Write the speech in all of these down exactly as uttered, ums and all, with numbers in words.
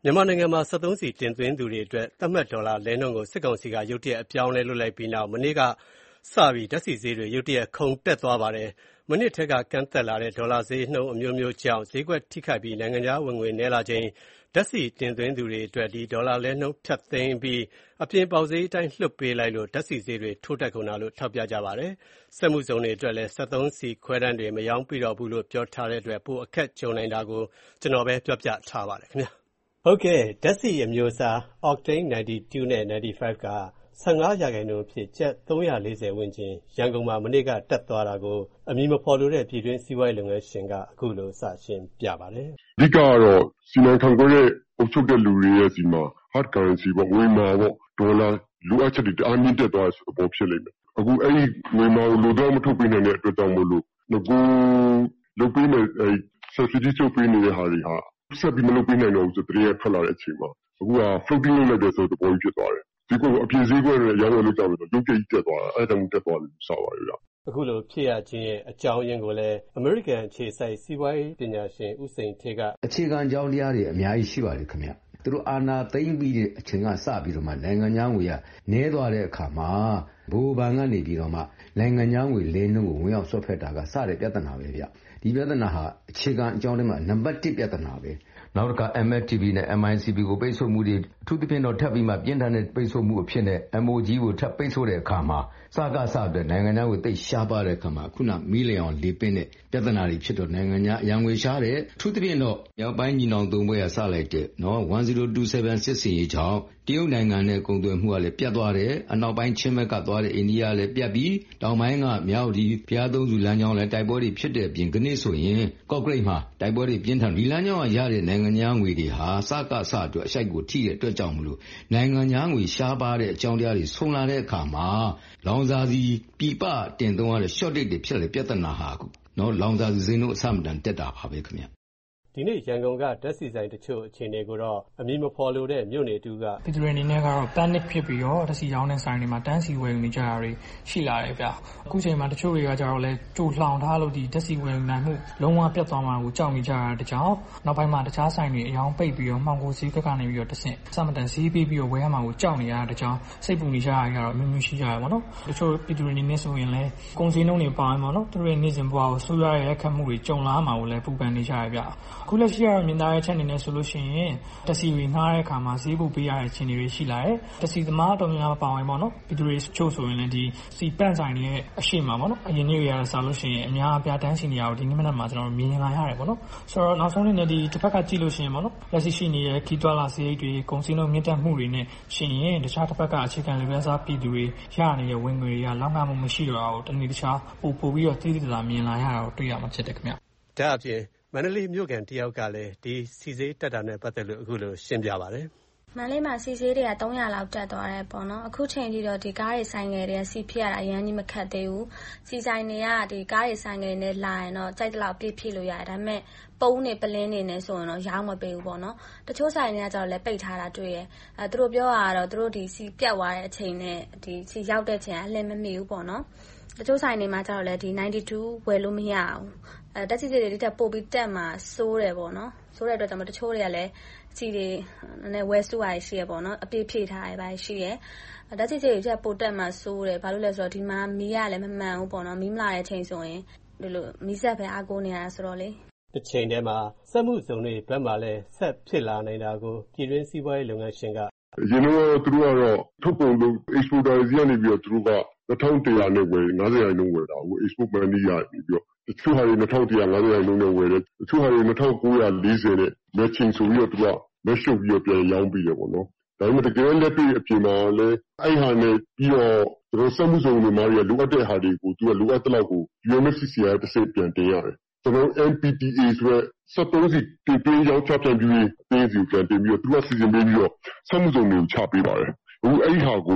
မြန်မာနိုင်ငံမှာစက်သုံးဆီတင်သွင်းသူတွေအတွက်သတ်မှတ်ဒေါ်လာလဲနှုန်းကိုစစ်ကောင်စီကရုတ်တရက်အပြောင်းအလဲလုပ်လိုက်ပြီးနောက်မနေ့ကစပြီးဓာတ်ဆီဈေးတွေရုတ်တရက်ခုန်တက်သွားပါတယ်။မနှစ်ထဲကကန့်သက်လာတဲ့ဒေါ်လာဈေးနှုန်းအမျိုးမျိုးကြောင့်ဈေးကွက်ထိခိုက်ပြီးနိုင်ငံခြားဝင်ငွေနည်းလာချိန်ဓာတ်ဆီတင်သွင်းသူတွေအတွက်ဒီဒေါ်လာလဲနှုန်းဖြတ်သိမ်းပြီးအပြင်ပေါက်ဈေးအတိုင်းလွှတ်ပေးလိုက်လို့ဓာတ်ဆီဈေးတွေထိုးတက်ကုန်တာလို့ထောက်ပြကြပါတယ်။စက်မှုဇုံတွေအတွက်လည်းစက်သုံးဆီခွဲတမ်းတွေမရောင်းပြတော့ဘူးလို့ပြောထားတဲ့အတွက်ပိုအခက်ကြုံနိုင်တာကိုကျွန်တော်ပဲပြောပြထားပါတယ်ခင်ဗျာ။ဟုတ်ကဲ့ဓာတ်ဆီအမျိုးအစား Octane နိုင်းတီတူးနဲ့ နိုင်းတီဖိုက်ကဆယ့်ငါးရာခိုင်နှုန်းအဖြစ်ကျပ်သုံးရာလေးဆယ်ဝန်းကျင်ရန်ကုန်မှာမနေ့ကတက်သွားတာကိုအမည်မဖော်လိုတဲ့ပြည်တွင်းစီးပွားရေးလုပ်ငန်းရှင်ကအခုလိုစရှင်းပြပါတယ်။အဓိကကတော့စီမံခန့်ခွဲတဲ့အုပ်ချုပ်တဲ့လူတွေရဲ့စီမှာ hard currency ပေါ့ငွေမာပေါ့ဒေါ်လာလိုအပ်ချက်တွေတအားမြင့်တက်သွားတဲ့သဘောဖြစ်လိမ့်မယ်။အခုအဲ့ဒီငွေမာကိုလိုတော့မထုတ်ပေးနိုင်တဲ့အတွက်ကြောင့်မို့လို့ငကိုလုပ်ပေးမဲ့အဲ subsidy ချုပ်ပေးနေတဲ့ဟာတွေဟာဆက်ပြီးမလုပ်ပေးနိုင်တော့ဘူးဆိုတရေထွက်လာတဲ့အချိန်မှာအခုက floating လုပ်လိုက်တဲ့ဆိုတဲ့သဘောကြီးဖြစ်သွားတယ်။ဒီကောအပြင်ဈေးကွက်နဲ့ရောင်းဝယ်လုပ်ကြလို့ရုပ်ကြိတ်တက်သွားတာအဲ့ဒါမှတက်သွားတယ်စပါရရ။အခုလိုဖြစ်ရခြင်းရဲ့အကြောင်းရင်းကိုလည်းအမေရိကန်အခြေစိုက်စီးပွားရေးပညာရှင်ဦးစိန်ထေကအခြေခံအကြောင်းတရားတွေအများကြီးရှိပါတယ်ခင်ဗျ။သူတို့အာဏာသိမ်းပြီးတဲ့အချိန်ကစပြီးတော့မှနိုင်ငံခြားငွေကနည်းသွားတဲ့အခါမှာဘိုးဘဏ်ကနေပြီးတော့မှနိုင်ငံခြားငွေလဲနှုန်းကိုဝင်ရောက်ဆွတ်ဖက်တာကစတဲ့ပြဿနာပဲဗျ။ဒီပြဿနာဟာအခြေခံအကြောင်းတွေမှာနံပါတ်တစ်ပြဿနာပဲ။နောက်တစ်ခါ M F T B နဲ့ M I C B ကိုပိတ်ဆို့မှုတွေအထူးသဖြင့်တော့ထပ်ပြီးမှပြင်းထန်တဲ့ပိတ်ဆို့မှုအဖြစ်နဲ့ M O G ကိုထပ်ပိတ်ဆို့တဲ့အခါမှာစကားစတဲ့နိုင်ငံခြားကိုတိတ်ရှားပါတဲ့အခါမှာခုနမီလီယံလေးပင်းတဲ့ပြဿနာတွေဖြစ်တော့နိုင်ငံခြားအရန်ငွေရှားတဲ့အထူးသဖြင့်တော့မြောက်ပိုင်းညီနောင်သုံးဘွဲကစလိုက်တဲ့နော်one zero two sevenစစ်စင်ရေးကြောင့်တရုတ်နိုင်ငံနဲ့ကုန်သွယ်မှုကလည်းပြတ်သွားတယ်အနောက်ပိုင်းချင်းဘက်ကသွားတဲ့အိန္ဒိယလည်းပြတ်ပြီးတောင်ပိုင်းကမြောက်ဒီဖျားသုံးစုလမ်းကြောင်းလည်းတိုက်ပွဲတွေဖြစ်တဲ့အပြင်ကနေ့ဆိုရင်ကော့ဂရိတ်မှာတိုက်ပွဲတွေပြင်းထန်ဒီလမ်းကြောင်းကရတဲ့နိုင်ငံခြားငွေတွေဟာစကားစအတွက်အရှိုက်ကိုထိတဲ့အတွက်ကြောင့်မလို့နိုင်ငံခြားငွေရှားပါတဲ့အကြောင်းတရားတွေဆုံလာတဲ့အခါမှာလောင်စာစီပြပတင်သုံးရတဲ့ shortage တွေဖြစ်လေပြဿနာဟာနော်လောင်စာစီဈေးနှုန်းအဆမတန်တက်တာပါပဲခင်ဗျဒီနေ့ရန်ကုန်ကဓာတ်ဆီဆိုင်တချို့အခြေအနေကိုတော့အမည်မဖော်လိုတဲ့မြို့နယ်တူကပြည်သူတွေအနေနဲ့ကတော့ panic ဖြစ်ပြီးတော့ဓာတ်ဆီရောင်းတဲ့ဆိုင်တွေမှာတန်းစီဝယ်နေကြတာတွေရှိလာတယ်ဗျအခုချိန်မှာတချို့တွေကကြတော့လဲကြိုလှောင်ထားလို့ဒီဓာတ်ဆီဝယ်နိုင်မှုလုံးဝပြတ်သွားမှာကိုကြောက်နေကြတာတကြောင်နောက်ပိုင်းမှာတခြားဆိုင်တွေအယောင်ပိတ်ပြီးတော့မှောင်ခိုဈေးဘက်ကနေပြီးတော့တဆင့်အဆမတန်ဈေးပေးပြီးတော့ဝယ်ရမှာကိုကြောက်နေရတဲ့တကြောင်စိတ်ပူနေကြရတာကတော့အမျိုးမျိုးရှိကြရပါတော့တချို့ပြည်သူတွေအနေနဲ့ဆိုရင်လဲကုန်စည်နှုန်းတွေပါရင်ပေါ့နော်သူတို့ရဲ့နေစဉ်ဘဝကိုဆိုးရွားတဲ့အခက်မှုတွေကြုံလာမှာကိုလည်းပူပန်နေကြရဗျအခုလက်ရှိကတော့မြင်သာတဲ့ချက်အနေနဲ့ဆိုလို့ရှိရင်ဓာတ်ဆီတွေငှားတဲ့အခါမှာဈေးပိုပေးရတဲ့အခြေအနေတွေရှိလာတယ်ဓာတ်ဆီသမားတော်များများပါဝင်ပေါ့နော်ပြည်သူတွေချို့ဆိုရင်လည်းဒီစီပန့်ဆိုင်တွေရဲ့အရှိမပေါ့နော်အရင်နေ့တွေရစားလို့ရှိရင်အများအပြားတန်းစီနေရတော့ဒီနေ့မနက်မှာကျွန်တော်တို့မြင်လာရတယ်ပေါ့နော်ဆိုတော့နောက်ဆုံးနေ့ဒီတစ်ဖက်ကကြည့်လို့ရှိရင်ပေါ့နော်လက်ရှိရှိနေတဲ့ခီးသွွာလာဈေးတွေကုန်စည်နှုန်းမြင့်တက်မှုတွေနဲ့ရှင်ရင်တခြားတစ်ဖက်ကအခြေခံလူပဲစားပြည်သူတွေရနေတဲ့ဝင်ငွေတွေကလောက်ငှမှုမရှိတော့ဘူးတနေ့တခြားပို့ပို့ပြီးတော့တည်တည်တာမြင်လာရတာကိုတွေ့ရမှာဖြစ်တယ်ခင်ဗျဒါအပြင်မန္တလေးမြို့ကန်တယောက်ကလည်းဒီစီစေးတက်တာနဲ့ပတ်သက်လို့အခုလိုရှင်းပြပါတယ်မန္တလေးမှာစီစေးတွေကသုံးရာလောက်တက်သွားတယ်ပေါ့နော်အခုချိန်ထိတော့ဒီကားတွေဆိုင်ငယ်တွေကစီဖြစ်ရတာအရင်ကြီးမခတ်သေးဘူးစီဆိုင်တွေကဒီကားတွေဆိုင်ငယ်နဲ့လာရင်တော့ကြိုက်တဲ့လောက်ပြည့်ဖြစ်လို့ရတယ်ဒါပေမဲ့ပုံးနေပလင်းနေနေဆိုရင်တော့ရောင်းမပေးဘူးပေါ့နော်တချို့ဆိုင်တွေကကျတော့လည်းပိတ်ထားတာတွေ့ရအဲသူတို့ပြောတာကတော့သူတို့ဒီစီပြတ်သွားတဲ့အချိန်နဲ့ဒီစီရောက်တဲ့အချိန်အလင်းမမီဘူးပေါ့နော်တချို့ဆိုင်တွေမှာကျတော့လည်းဒီninety twoဝယ်လို့မရဘူးအဲတက်စီတွေတွေတက်ပို့ပြီးတက်မှာစိုးတယ်ပေါ့နော်စိုးတဲ့အတွက်ကြောင့်တချို့တွေကလည်းစီတွေနည်းဝယ်စုရရှိရပေါ့နော်အပြည့်ဖြည့်ထားရပါရှိရတက်စီတွေတက်ပို့တက်မှာစိုးတယ်ဘာလို့လဲဆိုတော့ဒီမှာမီးရလည်းမမှန်ဘူးပေါ့နော်မီးမလာတဲ့အချိန်ဆိုရင်ဒီလိုမီးဆက်ပဲအားကိုးနေရတာဆိုတော့လေတစ်ချိန်တည်းမှာစက်မှုစုံတွေဘက်မှာလည်းဆက်ဖြစ်လာနေတာကိုပြည်တွင်းစီးပွားရေးလုပ်ငန်းရှင်ကအရင်တော့သူတို့ကတော့ထုတ်ပုံလို့ exporter တွေကနေပြီးတော့သူတို့ကtwo thousand one hundredနဲ့ဝယ်fiftyရာခိုင်နှုန်းဝယ်တာကို export money ရပြီးတော့တချို့ဟာတွေtwo thousand one hundred fiftyရာခိုင်နှုန်းနဲ့ဝယ်တယ်တချို့ဟာတွေtwo thousand nine hundred fortyနဲ့ matching ဆိုပြီးတော့သူကလက်ရှုပ်ပြီးတော့ပြန်ရောင်းပြီးတယ်ပေါ့နော်ဒါပေမဲ့တကယ်လက်တွေ့အပြင်မှာလည်းအဲ့ဟာနဲ့ပြီးတော့သူတို့စက်မှုစုံတွေမှာရလိုအပ်တဲ့ဟာတွေကိုသူကလိုအပ်တဲ့လောက်ကို U N F C C I တစ်စိတ်ပြန်တင်ရတယ်ကျွန်တော် M P T A ဆိုတဲ့စက်သုံးစီတင်သွင်းရောင်းချပြန်ပြီးအသေးစီပြန်တင်ပြီးတော့သူကစီစဉ်ပေးပြီးတော့စက်မှုစုံတွေကိုချပေးပါတယ်အခုအဲ့ဒီဟာကိုသူတို့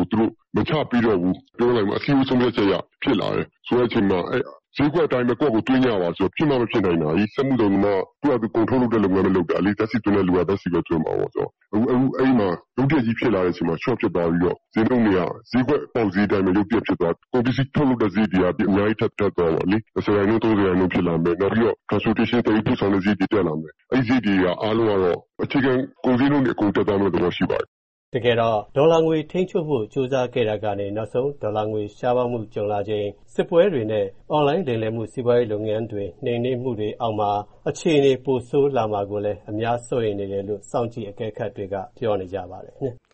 မချပြီးတော့ဘူးပြောလိုက်မှာအစည်းအဝေးဆုံးဖြတ်ချက်ရဖြစ်လာတယ်ဆိုတဲ့အချိန်မှာအဲဈေးကွက်အတိုင်းပဲကိုယ့်ကိုတွင်းရပါဆိုတော့ဖြစ်မှမဖြစ်နိုင်တာကြီးစက်မှုတော်ကသူကသူကုန်ထုတ်လုပ်တဲ့လုပ်ငန်းပဲလုပ်တာအလေးတက်စီတွင်းတဲ့လူကတက်စီပဲတွင်းမှာပေါ့ဆိုတော့အခုအခုအဲ့မှာရုပ်ပြကြီးဖြစ်လာတဲ့အချိန်မှာ short ဖြစ်သွားပြီးတော့ဈေးနှုန်းတွေကဈေးကွက်ပေါက်ဈေးတိုင်းပဲရုပ်ပြဖြစ်သွားကုန်ပစ္စည်းထုတ်လုပ်တဲ့ဈေးတွေကအများကြီးထပ်ထပ်သွားပါလေဆယ်ရာခိုင်နှုန်းသုံးဆယ်ရာခိုင်နှုန်းဖြစ်လာမယ်နောက်ပြီးတော့ transportation တွေပို့ဆောင်တဲ့ဈေးတွေတက်လာမယ်အဲ့ဒီဈေးတွေကအားလုံးကတော့အခြေခံကုန်ဈေးနှုန်းတွေအကုန်တက်သွားမယ်လို့ရှိပါတယ်တကယ်တော့ဒေါ်လာငွေထိန်းချုပ်ဖို့ကြိုးစားခဲ့တာကနေနောက်ဆုံးဒေါ်လာငွေရှားပါးမှုကြုံလာခြင်းစစ်ပွဲတွေနဲ့ online လိမ်လည်မှုစီးပွားရေးလုပ်ငန်းတွေနှိမ်နင်းမှုတွေအောက်မှာအခြေအနေပိုဆိုးလာမှာကိုလည်းအများစိုးရိမ်နေတယ်လို့စောင့်ကြည့်အကဲခတ်တွေကပြောနေကြပါတယ်